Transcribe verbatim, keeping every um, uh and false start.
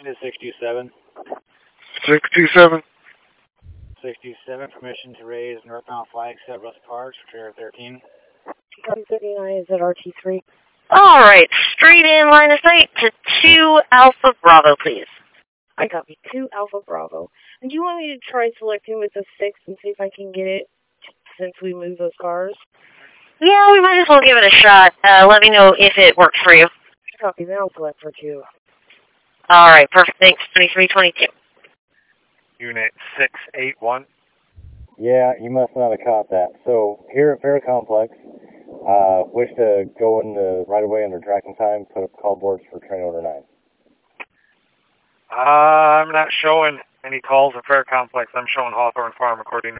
to six two seven. six two seven. six two seven, permission to raise northbound flag set Russ Parks for trailer thirteen. Copy thirty-nine is at R T three. All right, straight in line of sight to two Alpha Bravo, please. I copy two Alpha Bravo. And do you want me to try selecting with the six and see if I can get it since we moved those cars? Yeah, we might as well give it a shot. Uh, let me know if it works for you. Copy, then I'll select for two. All right, perfect. Thanks. twenty-three twenty-two. Unit six eight one. Yeah, you must not have caught that. So, here at Fair Complex, uh, wish to go in the right away under tracking time, put up call boards for train order nine. Uh, I'm not showing any calls at Fair Complex. I'm showing Hawthorne Farm according to